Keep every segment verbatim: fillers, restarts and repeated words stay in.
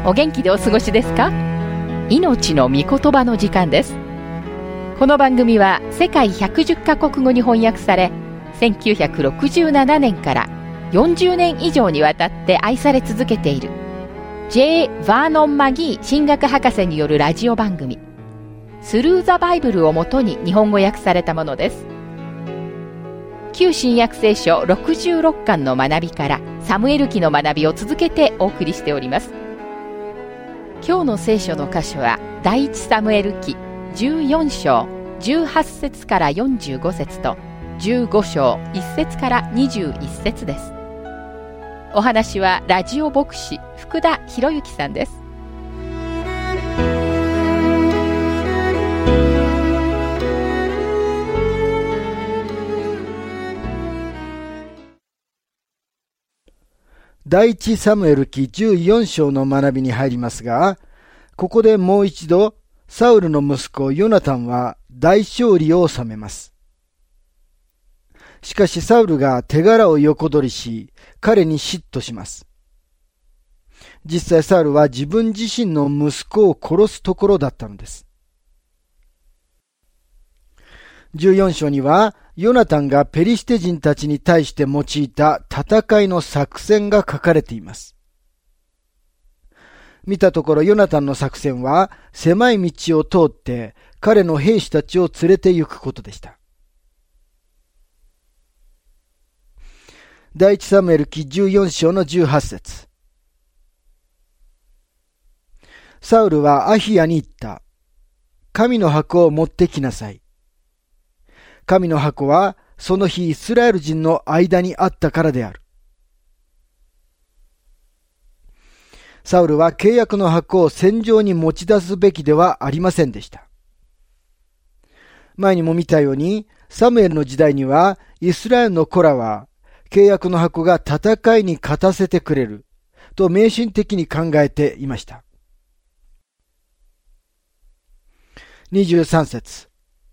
お元気でお過ごしですか？命の御言葉の時間です。この番組は世界ひゃくじゅっカ国語に翻訳され、せんきゅうひゃくろくじゅうななねんからよんじゅうねん以上にわたって愛され続けている J. ヴァーノン・マギー神学博士によるラジオ番組スルー・ザ・バイブルをもとに日本語訳されたものです。旧新約聖書ろくじゅうろっかんの学びからサムエル記の学びを続けてお送りしております。今日の聖書の箇所は第一サムエル記じゅうよん章じゅうはち節からよんじゅうご節とじゅうご章いち節からにじゅういち節です。お話はラジオ牧師福田博之さんです。 第一サムエル記じゅうよん章の学びに入りますが、ここでもう一度、サウルの息子ヨナタンは大勝利を収めます。しかしサウルが手柄を横取りし、彼に嫉妬します。実際サウルは自分自身の息子を殺すところだったのです。じゅうよん章には、ヨナタンがペリシテ人たちに対して用いた戦いの作戦が書かれています。見たところヨナタンの作戦は狭い道を通って彼の兵士たちを連れて行くことでした。第一サムエル記じゅうよん章のじゅうはち節。サウルはアヒヤに言った。神の箱を持ってきなさい。神の箱はその日イスラエル人の間にあったからである。サウルは契約の箱を戦場に持ち出すべきではありませんでした。前にも見たように、サムエルの時代にはイスラエルの子らは契約の箱が戦いに勝たせてくれると迷信的に考えていました。にじゅうさん節。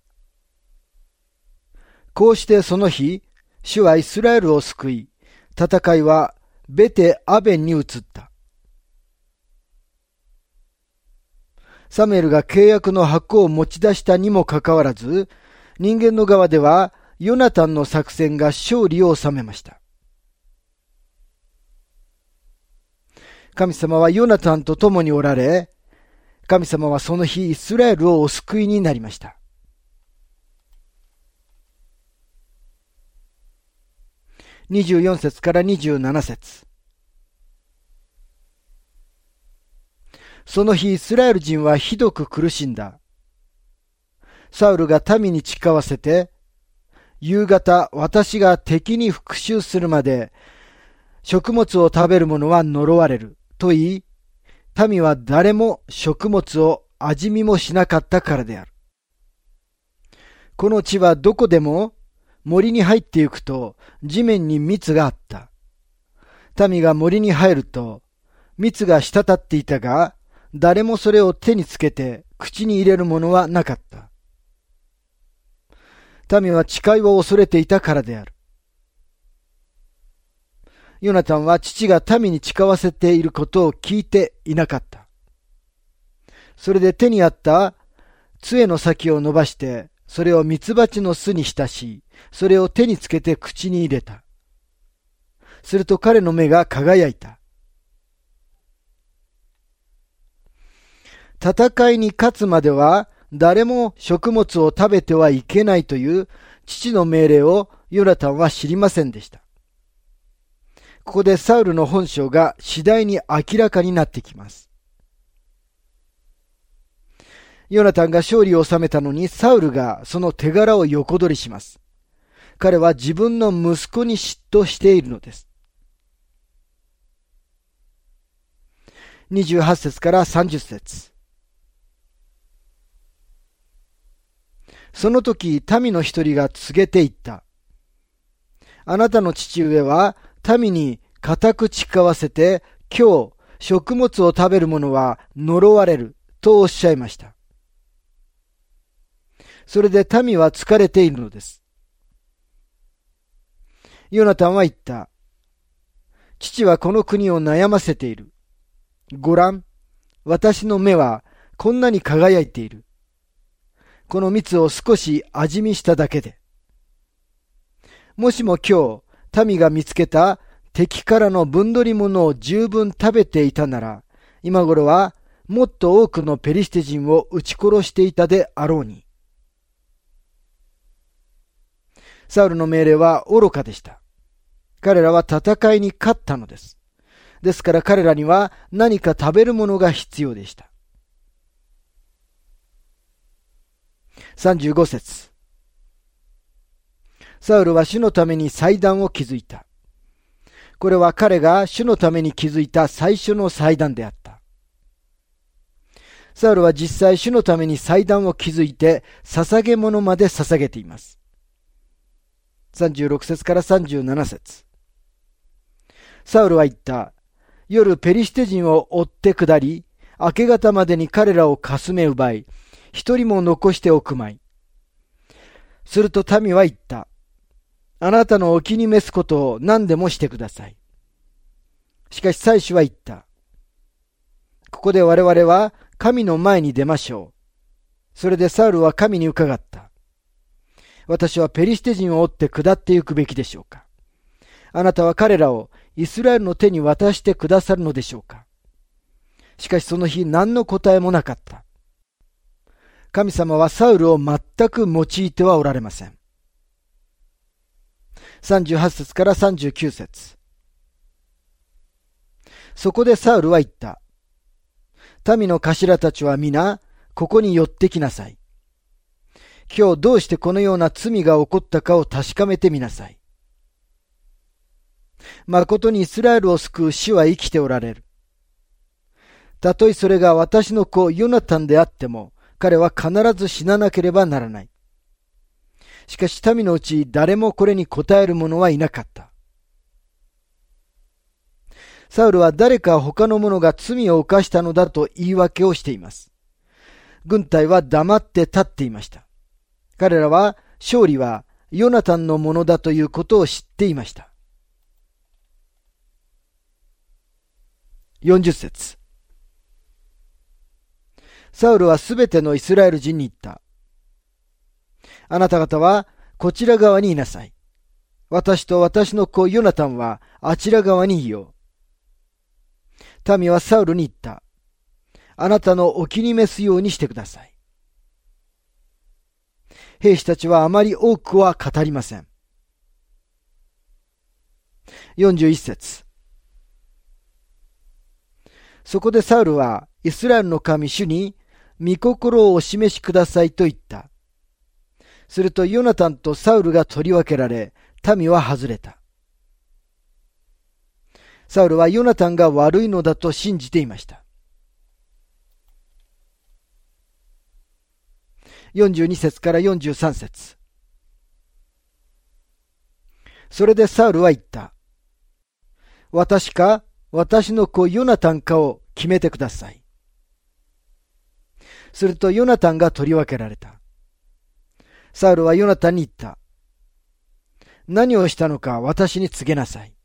こうしてその日、主はイスラエルを救い、戦いはベテアベンに移った。サムエルが契約の箱を持ち出したにもかかわらず、人間の側ではヨナタンの作戦が勝利を収めました。神様はヨナタンと共におられ、神様はその日イスラエルをお救いになりました。にじゅうよん節からにじゅうなな節。その日イスラエル人はひどく苦しんだ。サウルが民に誓わせて、夕方私が敵に復讐するまで食物を食べる者は呪われると言い、民は誰も食物を味見もしなかったからである。この地はどこでも森に入ってゆくと地面に蜜があった。民が森に入ると蜜が滴っていたが、誰もそれを手につけて口に入れるものはなかった。民は誓いを恐れていたからである。ヨナタンは父が民に誓わせていることを聞いていなかった。それで手にあった杖の先を伸ばして、それをミツバチの巣に浸し、それを手につけて口に入れた。すると彼の目が輝いた。戦いに勝つまでは誰も食物を食べてはいけないという父の命令をヨナタンは知りませんでした。ここでサウルの本性が次第に明らかになってきます。ヨナタンが勝利を収めたのにサウルがその手柄を横取りします。彼は自分の息子に嫉妬しているのです。にじゅうはち節からさんじゅう節。その時民の一人が告げていった。あなたの父上は民に固く誓わせて、今日食物を食べる者は呪われるとおっしゃいました。それで民は疲れているのです。ヨナタンは言った。父はこの国を悩ませている。ご覧、 私の目はこんなに輝いている。この蜜を少し味見しただけで。もしも今日、民が見つけた敵からの分取り物を十分食べていたなら、今頃はもっと多くのペリシテ人を撃ち殺していたであろうに。サウルの命令は愚かでした。彼らは戦いに勝ったのです。ですから彼らには何か食べるものが必要でした。さんじゅうご節。サウルは主のために祭壇を築いた。これは彼が主のために築いた最初の祭壇であった。サウルは実際主のために祭壇を築いて捧げ物まで捧げています。さんじゅうろく節からさんじゅうなな節。サウルは言った。夜ペリシテ人を追って下り、明け方までに彼らをかすめ奪い、一人も残しておくまい。すると民は言った。あなたのお気に召すことを何でもしてください。しかし祭司は言った。ここで我々は神の前に出ましょう。それでサウルは神に伺った。私はペリシテ人を追って下ってゆくべきでしょうか。あなたは彼らをイスラエルの手に渡してくださるのでしょうか。しかしその日何の答えもなかった。神様はサウルを全く用いてはおられません。さんじゅうはち節からさんじゅうきゅう節。そこでサウルは言った。民の頭たちは皆ここに寄ってきなさい。今日どうしてこのような罪が起こったかを確かめてみなさい。誠にイスラエルを救う主は生きておられる。たとえそれが私の子ヨナタンであっても、彼は必ず死ななければならない。しかし民のうち誰もこれに答える者はいなかった。サウルは誰か他の者が罪を犯したのだと言い訳をしています。軍隊は黙って立っていました。彼らは勝利はヨナタンのものだということを知っていました。よんじゅっ節。サウルはすべてのイスラエル人に言った。あなた方はこちら側にいなさい。私と私の子ヨナタンはあちら側にいよう。民はサウルに言った。あなたのお気に召すようにしてください。兵士たちはあまり多くは語りません。よんじゅういち節。そこでサウルはイスラエルの神主に御心をお示しくださいと言った。するとヨナタンとサウルが取り分けられ、民は外れた。サウルはヨナタンが悪いのだと信じていました。よんじゅうに節からよんじゅうさん節。それでサウルは言った。私か私の子ヨナタンかを決めてください。するとヨナタンが取り分けられた。サウルはヨナタンに言った。何をしたのか私に告げなさい。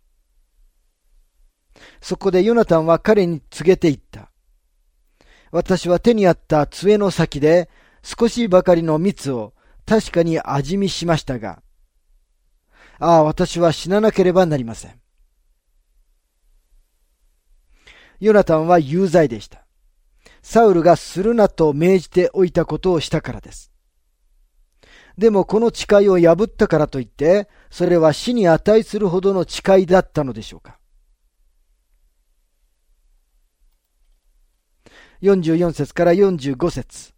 そこでヨナタンは彼に告げて言った。私は手にあった杖の先で少しばかりの蜜を確かに味見しましたが、ああ、私は死ななければなりません。ヨナタンは有罪でした。サウルがするなと命じておいたことをしたからです。でもこの誓いを破ったからといって、それは死に値するほどの誓いだったのでしょうか。よんじゅうよん節からよんじゅうご節。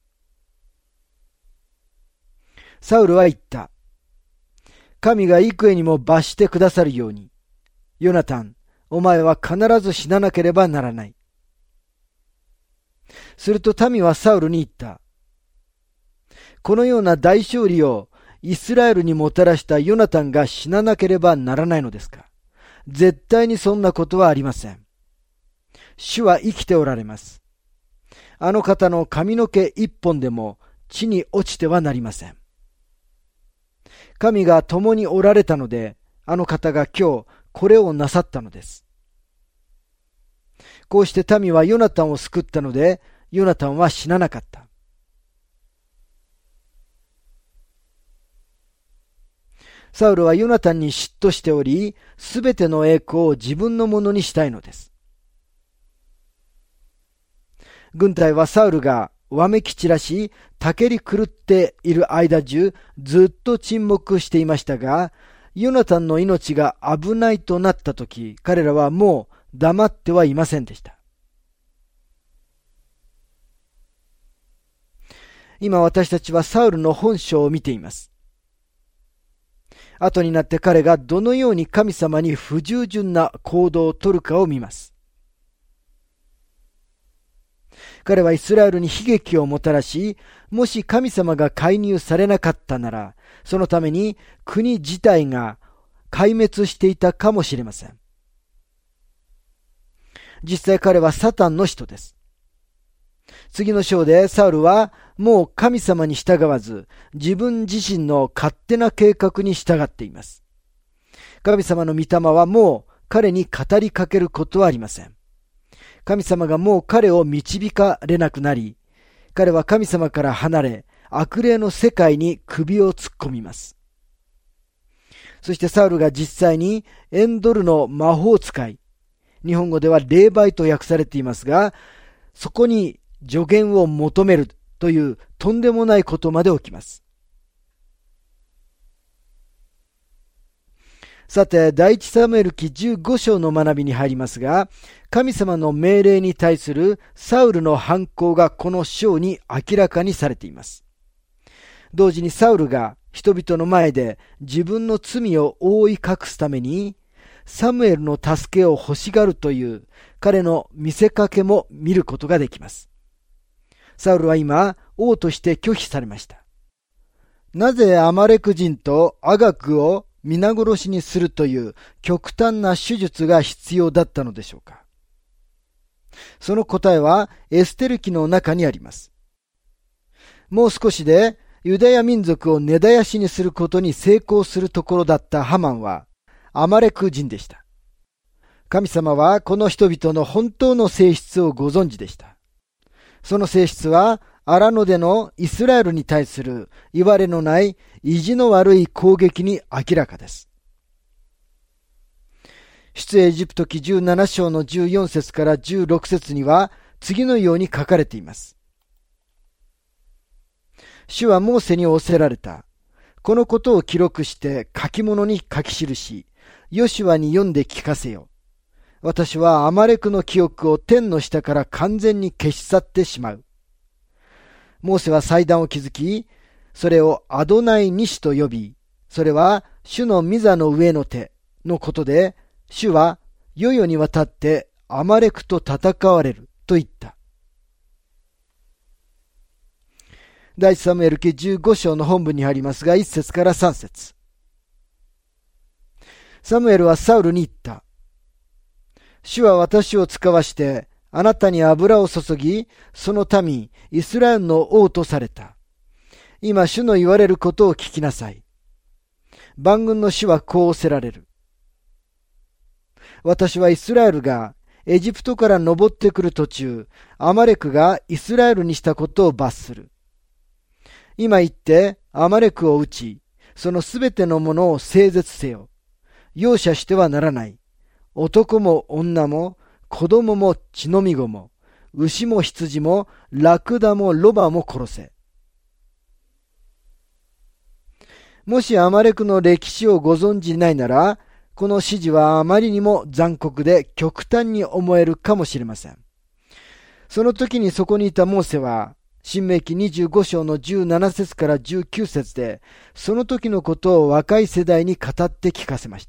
サウルは言った。神が幾重にも罰してくださるように、ヨナタン、お前は必ず死ななければならない。すると民はサウルに言った。このような大勝利をイスラエルにもたらしたヨナタンが死ななければならないのですか。絶対にそんなことはありません。主は生きておられます。あの方の髪の毛一本でも地に落ちてはなりません。神が共におられたので、あの方が今日これをなさったのです。 こうして民はヨナタンを救ったので、ヨナタンは死ななかった。サウルはヨナタンに嫉妬しており、すべての栄光を自分のものにしたいのです。軍隊はサウルがわめき散らし、たけり狂っている間中、ずっと沈黙していましたが、ヨナタンの命が危ないとなったとき、彼らはもう黙ってはいませんでした。今私たちはサウルの本性を見ています。後になって彼がどのように神様に不従順な行動をとるかを見ます。彼はイスラエルに悲劇をもたらし、もし神様が介入されなかったなら、そのために国自体が壊滅していたかもしれません。実際彼はサタンの人です。次の章でサウルはもう神様に従わず、自分自身の勝手な計画に従っています。神様の御霊はもう彼に語りかけることはありません。神様がもう彼を導かれなくなり、彼は神様から離れ、悪霊の世界に首を突っ込みます。そしてサウルが実際にエンドルの魔法使い、日本語では霊媒と訳されていますが、そこに助言を求めるというとんでもないことまで起きます。さて、第一サムエル記じゅうご章の学びに入りますが、神様の命令に対するサウルの反抗がこの章に明らかにされています。同時にサウルが人々の前で自分の罪を覆い隠すために、サムエルの助けを欲しがるという彼の見せかけも見ることができます。サウルは今、王として拒否されました。なぜアマレク人とアガグを皆殺しにするという極端な手術が必要だったのでしょうか。その答えはエステル記の中にあります。もう少しでユダヤ民族を根絶やしにすることに成功するところだったハマンはアマレク人でした。神様はこの人々の本当の性質をご存知でした。その性質は荒野でのイスラエルに対するいわれのない意地の悪い攻撃に明らかです。出エジプト記じゅうなな章のじゅうよん節からじゅうろく節には次のように書かれています。主はモーセに仰せられた。このことを記録して書き物に書き記し、ヨシュアに読んで聞かせよ。私はアマレクの記憶を天の下から完全に消し去ってしまう。モーセは祭壇を築き、それをアドナイニシと呼び、それは主の御座の上の手のことで、主は世々にわたってアマレクと戦われると言った。第一サムエル記じゅうご章の本文に入りますが、いち節からさん節。サムエルはサウルに言った。主は私を使わして、あなたに油を注ぎ、その民、イスラエルの王とされた。今、主の言われることを聞きなさい。万軍の主はこう仰せられる。私はイスラエルがエジプトから登ってくる途中、アマレクがイスラエルにしたことを罰する。今言って、アマレクを撃ち、そのすべてのものを整絶せよ。容赦してはならない。男も女も、子供も血のみ子も、牛も羊も、ラクダもロバも殺せ。もしアマレクの歴史をご存じないなら、この指示はあまりにも残酷で極端に思えるかもしれません。その時にそこにいたモーセは、申命記にじゅうご章のじゅうなな節からじゅうきゅう節で、その時のことを若い世代に語って聞かせました。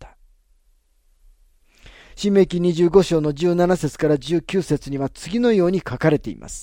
申命記にじゅうご章のじゅうなな節からじゅうきゅう節には次のように書かれています。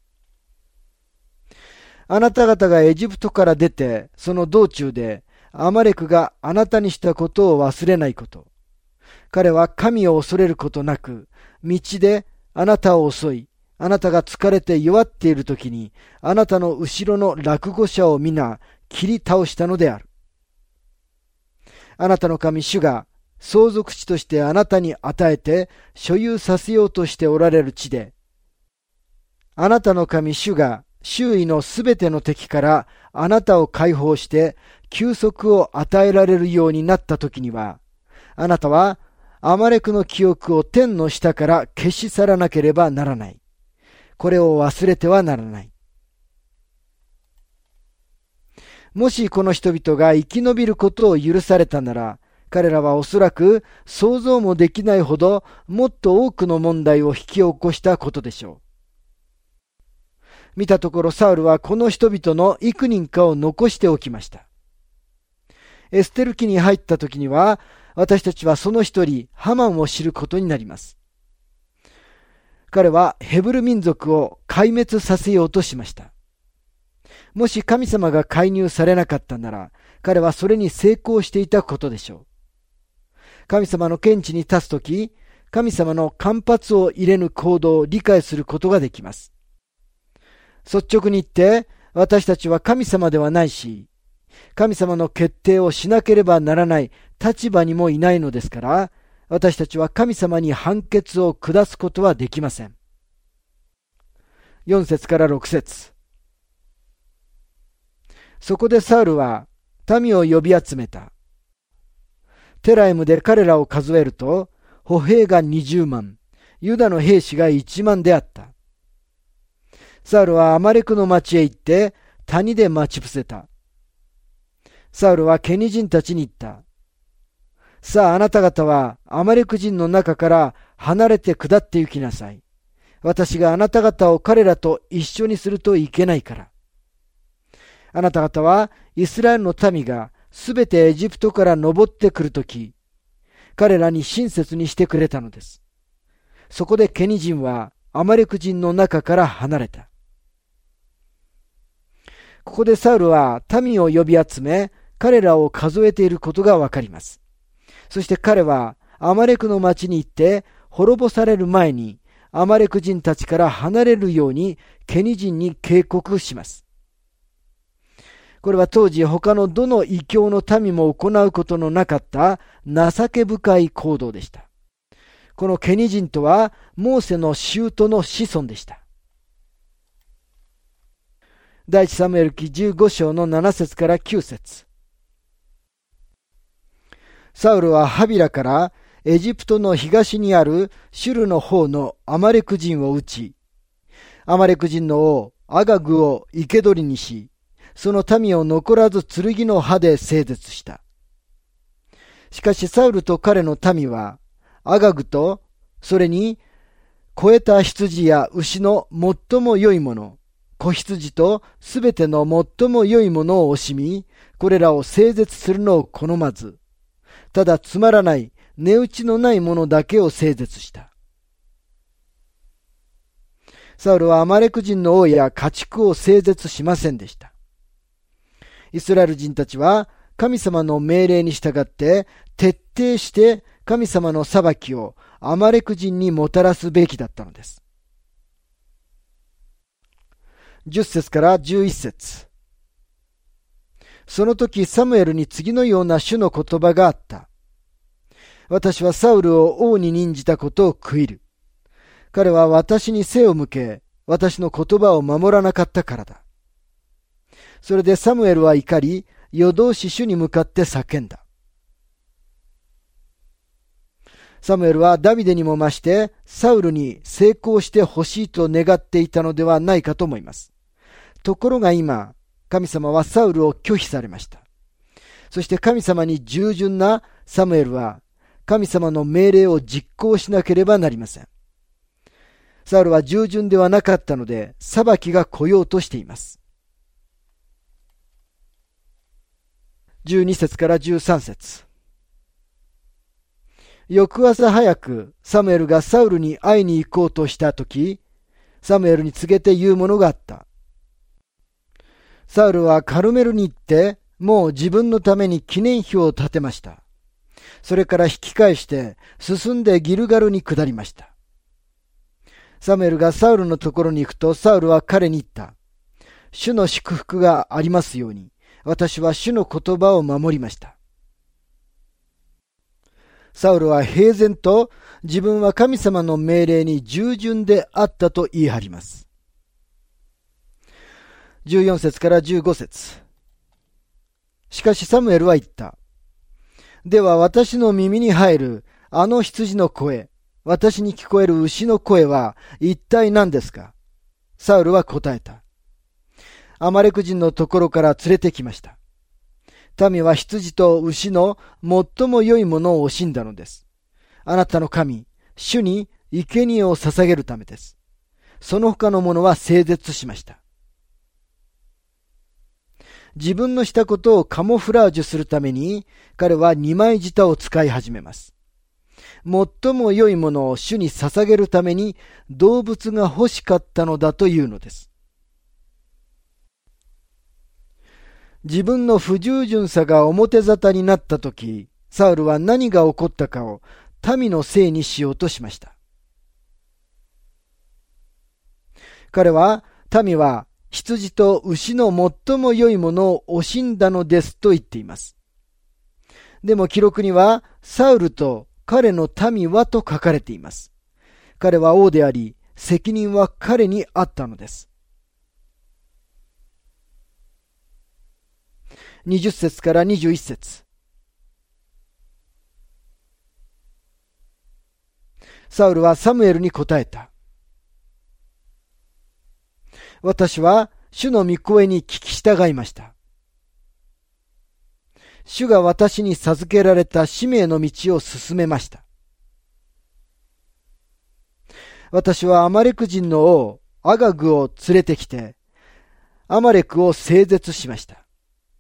あなた方がエジプトから出て、その道中で、アマレクがあなたにしたことを忘れないこと。彼は神を恐れることなく、道であなたを襲い、あなたが疲れて弱っている時に、あなたの後ろの落語者を皆切り倒したのである。あなたの神主が相続地としてあなたに与えて所有させようとしておられる地で、あなたの神主が周囲のすべての敵からあなたを解放して休息を与えられるようになったときには、あなたはアマレクの記憶を天の下から消し去らなければならない。これを忘れてはならない。もしこの人々が生き延びることを許されたなら、彼らはおそらく想像もできないほどもっと多くの問題を引き起こしたことでしょう。見たところサウルはこの人々の幾人かを残しておきました。エステル記に入った時には、私たちはその一人、ハマンを知ることになります。彼はヘブル民族を壊滅させようとしました。もし神様が介入されなかったなら、彼はそれに成功していたことでしょう。神様の見地に立つとき、神様の間髪を入れぬ行動を理解することができます。率直に言って、私たちは神様ではないし、神様の決定をしなければならない立場にもいないのですから、私たちは神様に判決を下すことはできません。よん節からろく節。そこでサウルは民を呼び集めた。テライムで彼らを数えると、歩兵がにじゅうまん、ユダの兵士がいちまんであった。サウルはアマレクの町へ行って、谷で待ち伏せた。サウルはケニ人たちに言った。さああなた方はアマレク人の中から離れて下って行きなさい。私があなた方を彼らと一緒にするといけないから。あなた方はイスラエルの民がすべてエジプトから登ってくるとき、彼らに親切にしてくれたのです。そこでケニ人はアマレク人の中から離れた。ここでサウルは民を呼び集め、彼らを数えていることがわかります。そして彼はアマレクの町に行って滅ぼされる前にアマレク人たちから離れるようにケニ人に警告します。これは当時他のどの異教の民も行うことのなかった情け深い行動でした。このケニ人とはモーセの舅の子孫でした。第一サムエル記じゅうご章のなな節からきゅう節。サウルはハビラからエジプトの東にあるシュルの方のアマレク人を討ち、アマレク人の王アガグを生け捕りにし、その民を残らず剣の刃で整絶した。しかしサウルと彼の民はアガグとそれに肥えた羊や牛の最も良いもの、子羊とすべての最も良いものを惜しみ、これらを整絶するのを好まず、ただつまらない値打ちのないものだけを整絶した。サウルはアマレク人の王や家畜を整絶しませんでした。イスラエル人たちは神様の命令に従って徹底して神様の裁きをアマレク人にもたらすべきだったのです。じゅっ節からじゅういち節。その時サムエルに次のような主の言葉があった。私はサウルを王に任じたことを悔いる。彼は私に背を向け、私の言葉を守らなかったからだ。それでサムエルは怒り、夜通し主に向かって叫んだ。サムエルはダビデにも増してサウルに成功してほしいと願っていたのではないかと思います。ところが今、神様はサウルを拒否されました。そして神様に従順なサムエルは神様の命令を実行しなければなりません。サウルは従順ではなかったので裁きが来ようとしています。じゅうに節からじゅうさん節。翌朝早くサムエルがサウルに会いに行こうとしたとき、サムエルに告げて言うものがあった。サウルはカルメルに行って、もう自分のために記念碑を建てました。それから引き返して進んでギルガルに下りました。サムエルがサウルのところに行くと、サウルは彼に言った。主の祝福がありますように、私は主の言葉を守りました。 サウルは平然と自分は神様の命令に従順であったと言い張ります。じゅうよん節からじゅうご節。しかしサムエルは言った。では私の耳に入るあの羊の声、私に聞こえる牛の声は一体何ですか？サウルは答えた。アマレク人のところから連れてきました。民は羊と牛の最も良いものを惜しんだのです。あなたの神、主に生贄を捧げるためです。その他のものは整絶しました。自分のしたことをカモフラージュするために、彼は二枚舌を使い始めます。最も良いものを主に捧げるために動物が欲しかったのだというのです。自分の不従順さが表沙汰になったとき、サウルは何が起こったかを民のせいにしようとしました。彼は、民は羊と牛の最も良いものを惜しんだのですと言っています。でも記録には、サウルと彼の民はと書かれています。彼は王であり、責任は彼にあったのです。にじゅっ節からにじゅういち節。サウルはサムエルに答えた。私は主の御声に聞き従いました。主が私に授けられた使命の道を進めました。私はアマレク人の王アガグを連れてきて、アマレクを整絶しました。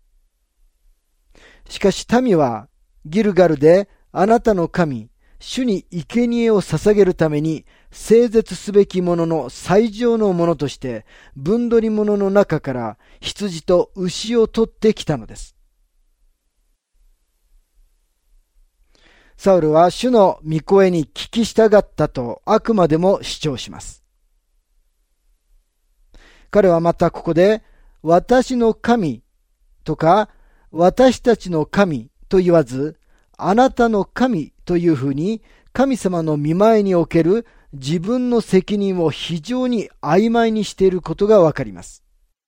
しかし民はギルガルであなたの神、主に生贄を捧げるために整絶すべきものの最上のものとして分取り物の中から羊と牛を取ってきたのです。サウルは主の御声に聞き従ったとあくまでも主張します。彼はまたここで私の神とか私たちの神と言わずあなたの神というふうに神様の御前における自分の責任を非常に曖昧にしていることがわかります。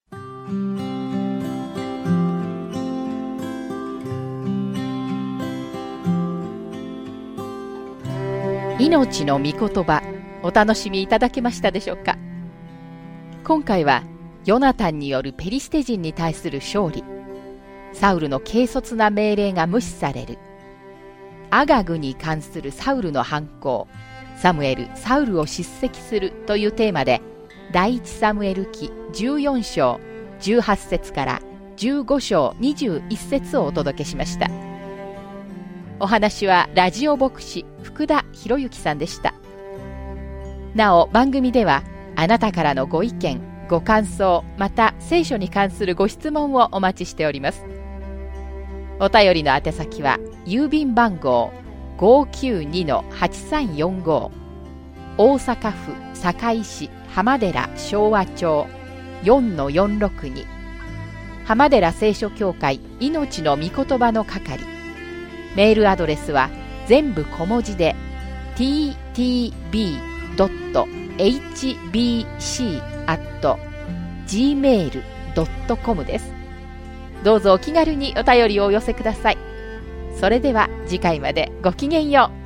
命の御言葉、お楽しみいただけましたでしょうか。今回はヨナタンによるペリシテ人に対する勝利、サウルの軽率な命令が無視される、アガグに関するサウルの反抗、サムエル、サウルを叱責するというテーマで、第一サムエル記じゅうよん章じゅうはち節からじゅうご章にじゅういち節をお届けしました。お話はラジオ牧師福田博之さんでした。なお番組ではあなたからのご意見、ご感想、また聖書に関するご質問をお待ちしております。お便りの宛先は郵便番号 ごーきゅうにのはちさんよんご 大阪府堺市浜寺昭和町 よんのよんろくに 浜寺聖書協会命の御言葉の係。メールアドレスは全部小文字で ティーティービードットエイチビーシーアットジーメールドットコム です。どうぞお気軽にお便りをお寄せください。それでは次回までごきげんよう。